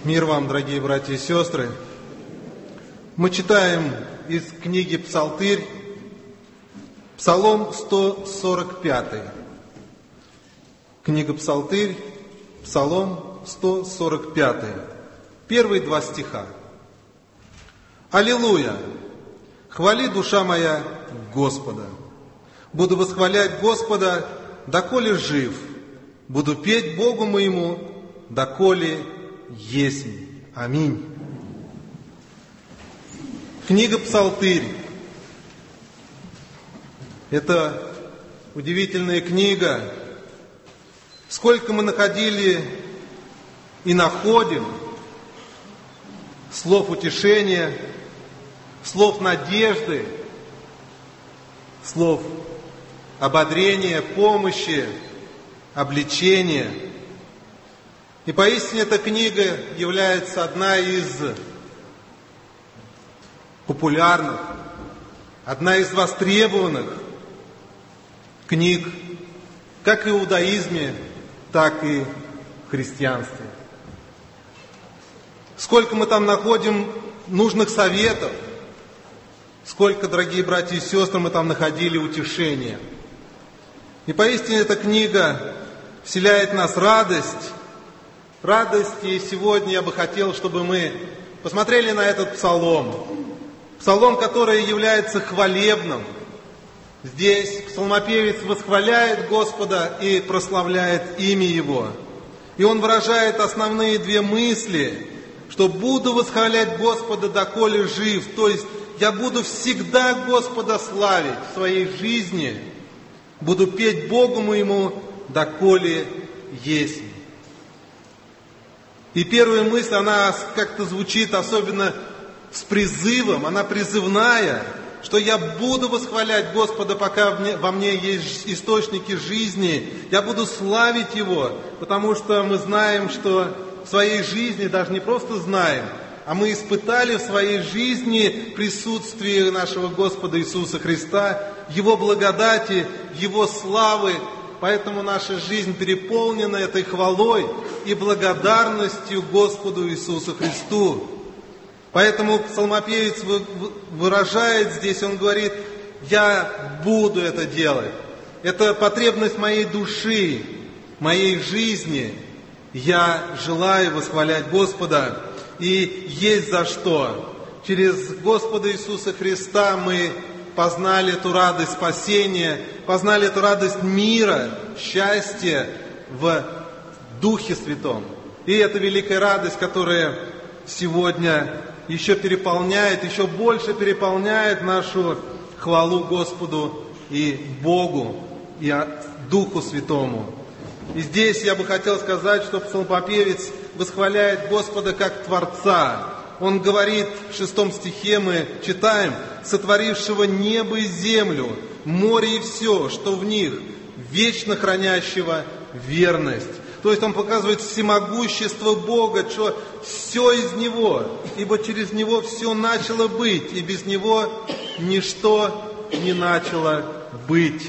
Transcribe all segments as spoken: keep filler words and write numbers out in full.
Мир вам, дорогие братья и сестры. Мы читаем из книги «Псалтырь», Псалом сто сорок пять. Книга «Псалтырь», Псалом сто сорок пять. Первые два стиха. «Аллилуйя! Хвали, душа моя, Господа! Буду восхвалять Господа, доколе жив. Буду петь Богу моему, доколе есть. Аминь». Книга «Псалтырь». Это удивительная книга. Сколько мы находили и находим слов утешения, слов надежды, слов ободрения, помощи, обличения. И поистине эта книга является одна из популярных, одна из востребованных книг как и в иудаизме, так и в христианстве. Сколько мы там находим нужных советов, сколько, дорогие братья и сестры, мы там находили утешения. И поистине эта книга вселяет в нас радость, радость, и сегодня я бы хотел, чтобы мы посмотрели на этот псалом. Псалом, который является хвалебным. Здесь псалмопевец восхваляет Господа и прославляет имя Его. И он выражает основные две мысли, что буду восхвалять Господа, доколе жив. То есть я буду всегда Господа славить в своей жизни. Буду петь Богу моему, доколе есть. И первая мысль, она как-то звучит особенно с призывом, она призывная, что я буду восхвалять Господа, пока во мне есть источники жизни. Я буду славить Его, потому что мы знаем, что в своей жизни, даже не просто знаем, а мы испытали в своей жизни присутствие нашего Господа Иисуса Христа, Его благодати, Его славы. Поэтому наша жизнь переполнена этой хвалой и благодарностью Господу Иисусу Христу. Поэтому псалмопевец выражает здесь, он говорит: я буду это делать. Это потребность моей души, моей жизни. Я желаю восхвалять Господа, и есть за что. Через Господа Иисуса Христа мы познали эту радость спасения, познали эту радость мира, счастья в Духе Святом. И это великая радость, которая сегодня еще переполняет, еще больше переполняет нашу хвалу Господу и Богу, и Духу Святому. И здесь я бы хотел сказать, что псалмопевец восхваляет Господа как Творца. Он говорит, в шестом стихе мы читаем: «Сотворившего небо и землю, море и все, что в них, вечно хранящего верность». То есть он показывает всемогущество Бога, что все из Него, ибо через Него все начало быть, и без Него ничто не начало быть.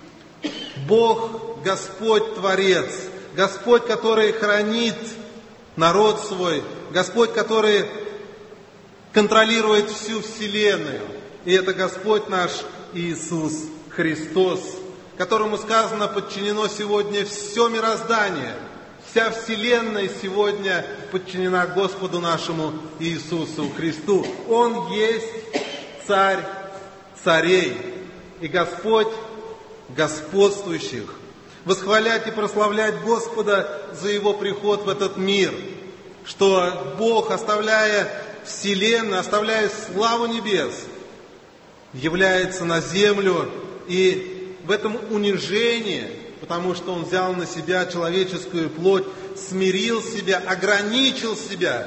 Бог, Господь Творец, Господь, который хранит народ свой, Господь, который контролирует всю вселенную. И это Господь наш Иисус Христос, которому сказано, подчинено сегодня все мироздание. Вся вселенная сегодня подчинена Господу нашему Иисусу Христу. Он есть Царь царей и Господь господствующих. Восхвалять и прославлять Господа за Его приход в этот мир, что Бог, оставляя вселенную, оставляя славу небес, является на землю, и в этом унижении, потому что Он взял на себя человеческую плоть, смирил себя, ограничил себя.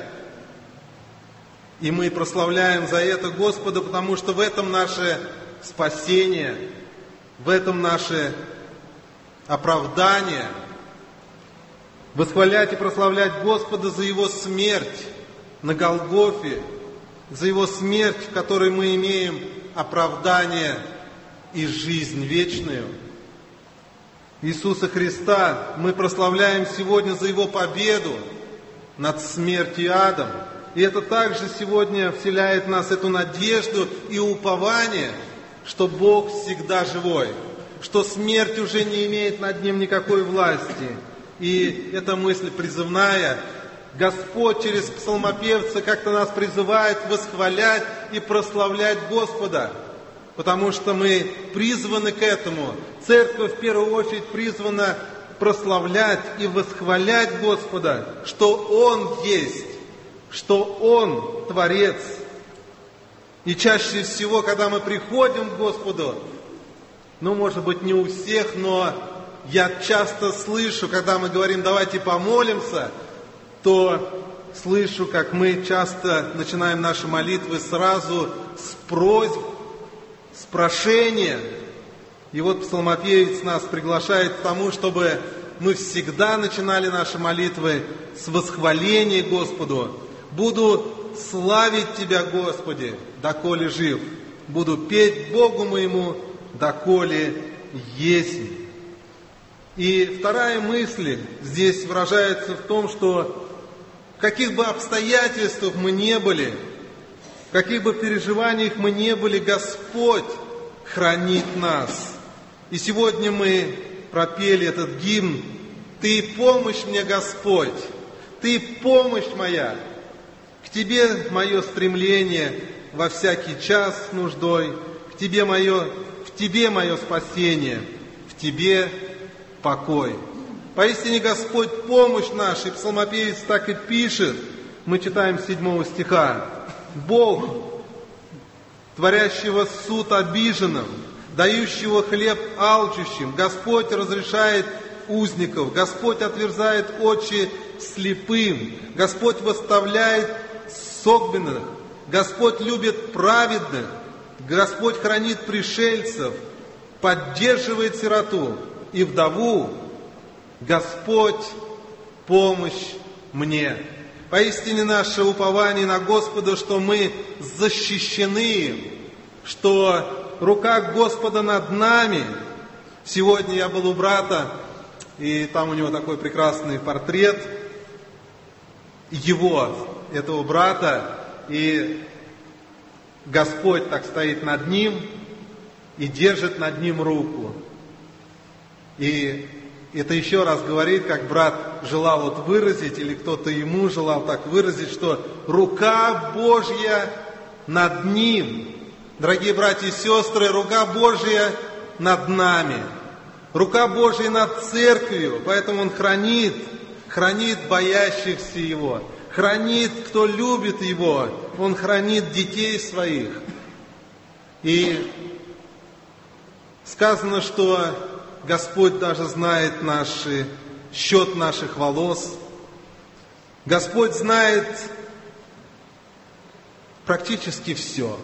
И мы прославляем за это Господа, потому что в этом наше спасение, в этом наше оправдание. Восхвалять и прославлять Господа за Его смерть на Голгофе, за Его смерть, в которой мы имеем оправдание и жизнь вечную. Иисуса Христа мы прославляем сегодня за Его победу, над смертью адом. И это также сегодня вселяет в нас эту надежду и упование, что Бог всегда живой, что смерть уже не имеет над Ним никакой власти. И эта мысль призывная. Господь через псалмопевца как-то нас призывает восхвалять и прославлять Господа, потому что мы призваны к этому. Церковь в первую очередь призвана прославлять и восхвалять Господа, что Он есть, что Он Творец. И чаще всего, когда мы приходим к Господу, ну, может быть, не у всех, но я часто слышу, когда мы говорим, давайте помолимся, то слышу, как мы часто начинаем наши молитвы сразу с просьб, с прошения. И вот псалмопевец нас приглашает к тому, чтобы мы всегда начинали наши молитвы с восхваления Господу. «Буду славить Тебя, Господи, доколе жив, буду петь Богу моему, доколе есть». И вторая мысль здесь выражается в том, что в каких бы обстоятельствах мы не были, в каких бы переживаниях мы не были, Господь хранит нас. И сегодня мы пропели этот гимн «Ты помощь мне, Господь, Ты помощь моя, к Тебе мое стремление во всякий час нуждой, к Тебе мое, в Тебе мое спасение, в Тебе покой». Поистине Господь помощь наша, и псалмопевец так и пишет, мы читаем с седьмого стиха. «Бог, творящего суд обиженным, дающего хлеб алчущим, Господь разрешает узников, Господь отверзает очи слепым, Господь восставляет согбенных, Господь любит праведных, Господь хранит пришельцев, поддерживает сироту и вдову, Господь помощь мне». Поистине наше упование на Господа, что мы защищены, что рука Господа над нами. Сегодня я был у брата, и там у него такой прекрасный портрет его, этого брата, и Господь так стоит над ним и держит над ним руку. И это еще раз говорит, как брат желал вот выразить, или кто-то ему желал так выразить, что рука Божья над ним. Дорогие братья и сестры, рука Божья над нами. Рука Божья над церковью, поэтому Он хранит, хранит боящихся Его, хранит, кто любит Его, Он хранит детей своих. И сказано, что Господь даже знает наши, счет наших волос. Господь знает практически все.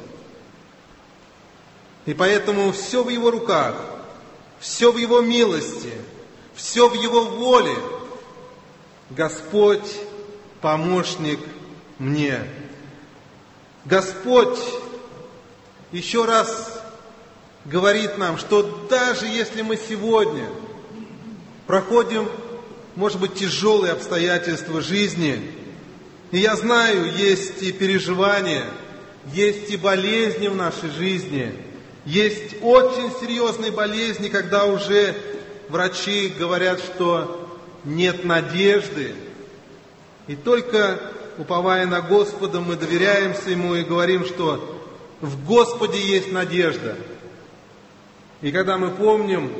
И поэтому все в Его руках, все в Его милости, все в Его воле. Господь помощник мне. Господь еще раз говорит нам, что даже если мы сегодня проходим, может быть, тяжелые обстоятельства жизни, и я знаю, есть и переживания, есть и болезни в нашей жизни, есть очень серьезные болезни, когда уже врачи говорят, что нет надежды, и только уповая на Господа, мы доверяемся Ему и говорим, что в Господе есть надежда. И когда мы помним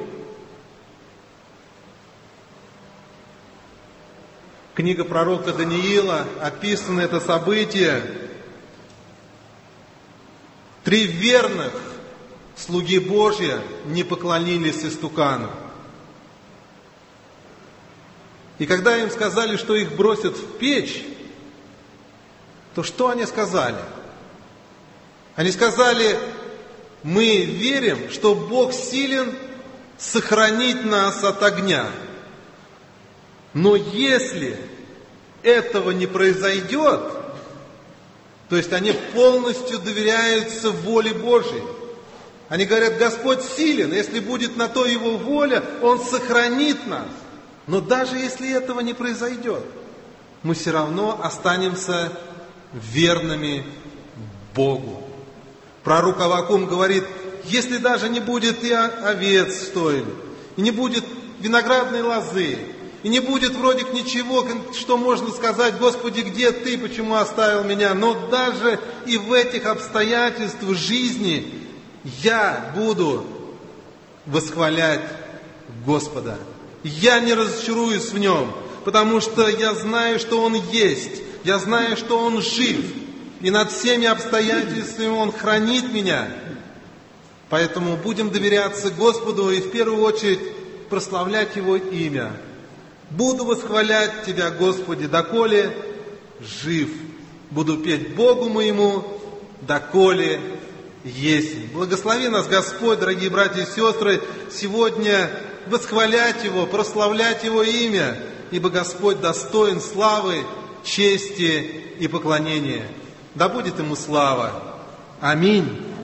книга пророка Даниила, описано это событие, три верных слуги Божьи не поклонились истукану. И когда им сказали, что их бросят в печь, то что они сказали? Они сказали: мы верим, что Бог силен сохранить нас от огня. Но если этого не произойдет, то есть они полностью доверяются воле Божьей. Они говорят: Господь силен, если будет на то Его воля, Он сохранит нас. Но даже если этого не произойдет, мы все равно останемся верными Богу. Пророк Аввакум говорит: если даже не будет и овец в стойле, и не будет виноградной лозы, и не будет вроде ничего, что можно сказать: Господи, где Ты, почему оставил меня? Но даже и в этих обстоятельствах жизни я буду восхвалять Господа. Я не разочаруюсь в Нем, потому что я знаю, что Он есть, я знаю, что Он жив, и над всеми обстоятельствами Он хранит меня. Поэтому будем доверяться Господу и в первую очередь прославлять Его имя. Буду восхвалять Тебя, Господи, доколе жив. Буду петь Богу моему, доколе есть. Благослови нас, Господь, дорогие братья и сестры, сегодня восхвалять Его, прославлять Его имя, ибо Господь достоин славы, чести и поклонения. Да будет Ему слава. Аминь.